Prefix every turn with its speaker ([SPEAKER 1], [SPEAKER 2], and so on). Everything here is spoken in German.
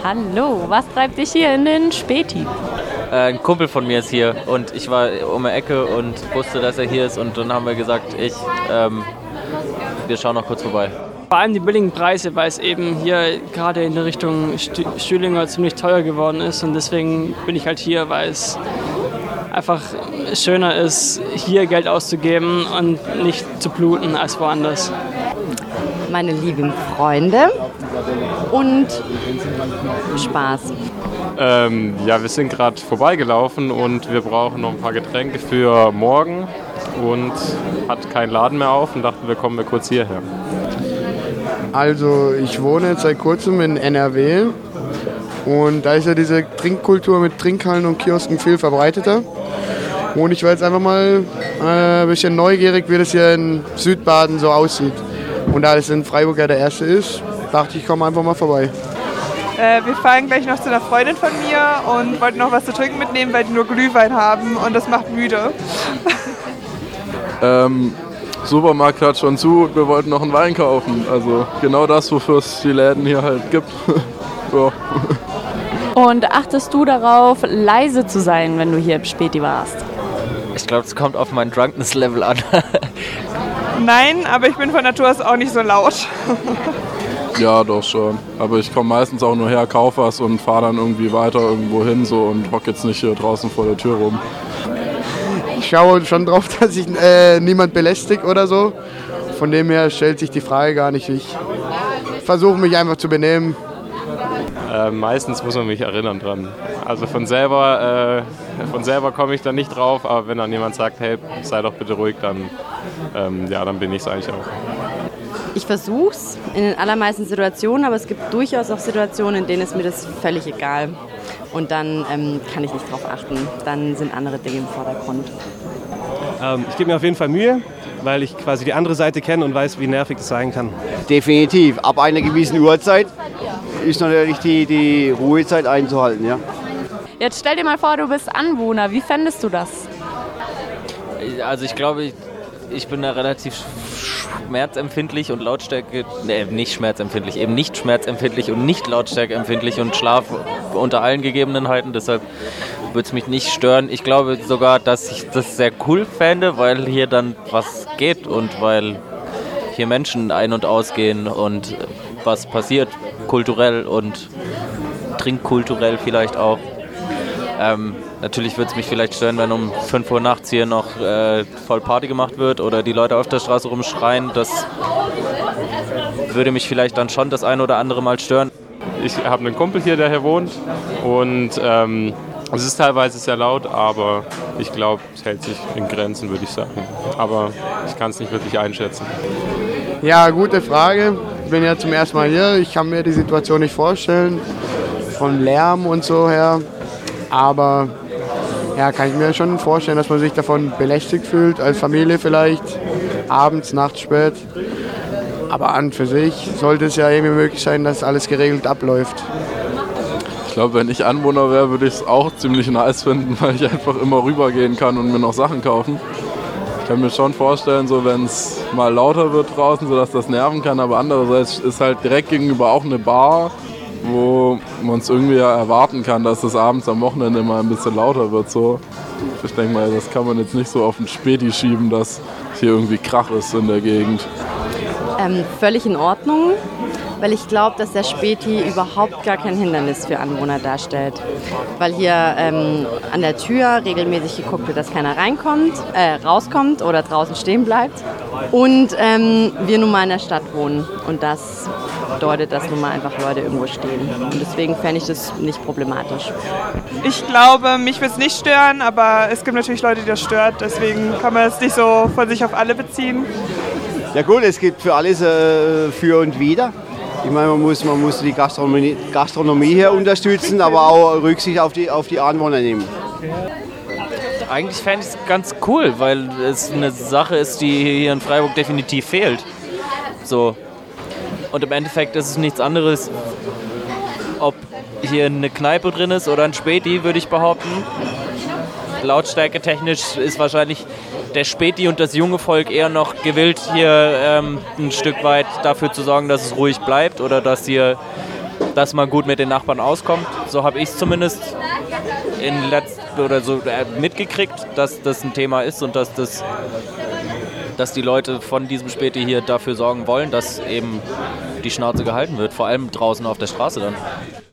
[SPEAKER 1] Hallo, was treibt dich hier in den Späti?
[SPEAKER 2] Ein Kumpel von mir ist hier und ich war um die Ecke und wusste, dass er hier ist und dann haben wir gesagt, wir schauen noch kurz vorbei.
[SPEAKER 3] Vor allem die billigen Preise, weil es eben hier gerade in der Richtung Stühlinger ziemlich teuer geworden ist und deswegen bin ich halt hier, weil es einfach schöner ist, hier Geld auszugeben und nicht zu bluten als woanders.
[SPEAKER 4] Meine lieben Freunde und Spaß.
[SPEAKER 5] Wir sind gerade vorbeigelaufen und wir brauchen noch ein paar Getränke für morgen und hat keinen Laden mehr auf und dachten, wir kommen kurz hierher.
[SPEAKER 6] Also ich wohne jetzt seit kurzem in NRW und da ist ja diese Trinkkultur mit Trinkhallen und Kiosken viel verbreiteter. Und ich war jetzt einfach mal ein bisschen neugierig, wie das hier in Südbaden so aussieht. Und da es in Freiburg ja der erste ist, dachte ich, komme einfach mal vorbei.
[SPEAKER 7] Wir fahren gleich noch zu einer Freundin von mir und wollten noch was zu trinken mitnehmen, weil die nur Glühwein haben und das macht müde.
[SPEAKER 8] Supermarkt hat schon zu und wir wollten noch einen Wein kaufen. Also genau das, wofür es die Läden hier halt gibt. Ja.
[SPEAKER 1] Und achtest du darauf, leise zu sein, wenn du hier im Späti warst?
[SPEAKER 2] Ich glaube, es kommt auf mein Drunkenness-Level an.
[SPEAKER 7] Nein, aber ich bin von Natur aus auch nicht so laut.
[SPEAKER 8] Ja, doch schon. Aber ich komme meistens auch nur her, kaufe was und fahre dann irgendwie weiter irgendwo hin so und hocke jetzt nicht hier draußen vor der Tür rum.
[SPEAKER 6] Ich schaue schon drauf, dass ich niemand belästigt oder so. Von dem her stellt sich die Frage gar nicht. Ich versuche mich einfach zu benehmen.
[SPEAKER 5] Meistens muss man mich erinnern dran. Also von selber komme ich dann nicht drauf, aber wenn dann jemand sagt, hey, sei doch bitte ruhig, dann bin ich es eigentlich auch.
[SPEAKER 4] Ich versuche es in den allermeisten Situationen, aber es gibt durchaus auch Situationen, in denen ist mir das völlig egal. Und dann kann ich nicht drauf achten. Dann sind andere Dinge im Vordergrund.
[SPEAKER 9] Ich gebe mir auf jeden Fall Mühe, weil ich quasi die andere Seite kenne und weiß, wie nervig das sein kann.
[SPEAKER 10] Definitiv. Ab einer gewissen Uhrzeit ist natürlich die Ruhezeit einzuhalten. Ja.
[SPEAKER 1] Jetzt stell dir mal vor, du bist Anwohner. Wie fändest du das?
[SPEAKER 2] Also ich glaube, ich bin da relativ schmerzempfindlich und nicht schmerzempfindlich und nicht lautstärkeempfindlich und schlafe unter allen Gegebenheiten, deshalb würde es mich nicht stören. Ich glaube sogar, dass ich das sehr cool fände, weil hier dann was geht und weil hier Menschen ein- und ausgehen und was passiert, kulturell und trinkkulturell vielleicht auch. Natürlich würde es mich vielleicht stören, wenn um 5 Uhr nachts hier noch voll Party gemacht wird oder die Leute auf der Straße rumschreien. Das würde mich vielleicht dann schon das ein oder andere Mal stören.
[SPEAKER 5] Ich habe einen Kumpel hier, der hier wohnt und es ist teilweise sehr laut, aber ich glaube, es hält sich in Grenzen, würde ich sagen. Aber ich kann es nicht wirklich einschätzen.
[SPEAKER 6] Ja, gute Frage. Ich bin ja zum ersten Mal hier. Ich kann mir die Situation nicht vorstellen, von Lärm und so her. Aber ja, kann ich mir schon vorstellen, dass man sich davon belästigt fühlt, als Familie vielleicht, abends, nachts spät. Aber an für sich sollte es ja irgendwie möglich sein, dass alles geregelt abläuft.
[SPEAKER 8] Ich glaube, wenn ich Anwohner wäre, würde ich es auch ziemlich nice finden, weil ich einfach immer rübergehen kann und mir noch Sachen kaufen. Ich kann mir schon vorstellen, so wenn es mal lauter wird draußen, sodass das nerven kann, aber andererseits ist halt direkt gegenüber auch eine Bar, wo man es irgendwie ja erwarten kann, dass es abends am Wochenende mal ein bisschen lauter wird. So. Ich denke mal, das kann man jetzt nicht so auf den Späti schieben, dass hier irgendwie Krach ist in der Gegend.
[SPEAKER 4] Völlig in Ordnung, weil ich glaube, dass der Späti überhaupt gar kein Hindernis für Anwohner darstellt. Weil hier an der Tür regelmäßig geguckt wird, dass keiner rauskommt oder draußen stehen bleibt. Und wir nun mal in der Stadt wohnen und das bedeutet, dass nun mal einfach Leute irgendwo stehen. Und deswegen fände ich das nicht problematisch.
[SPEAKER 7] Ich glaube, mich wird es nicht stören, aber es gibt natürlich Leute, die das stört. Deswegen kann man es nicht so von sich auf alle beziehen.
[SPEAKER 10] Ja gut, es gibt für alles für und wider. Ich meine, man muss die Gastronomie hier unterstützen, aber auch Rücksicht auf die Anwohner nehmen.
[SPEAKER 2] Eigentlich fände ich es ganz cool, weil es eine Sache ist, die hier in Freiburg definitiv fehlt. So. Und im Endeffekt ist es nichts anderes, ob hier eine Kneipe drin ist oder ein Späti, würde ich behaupten. Lautstärke technisch ist wahrscheinlich der Späti und das junge Volk eher noch gewillt, hier ein Stück weit dafür zu sorgen, dass es ruhig bleibt oder dass hier dass man gut mit den Nachbarn auskommt. So habe ich es zumindest mitgekriegt, dass das ein Thema ist und dass die Leute von diesem Späti hier dafür sorgen wollen, dass eben die Schnauze gehalten wird, vor allem draußen auf der Straße dann.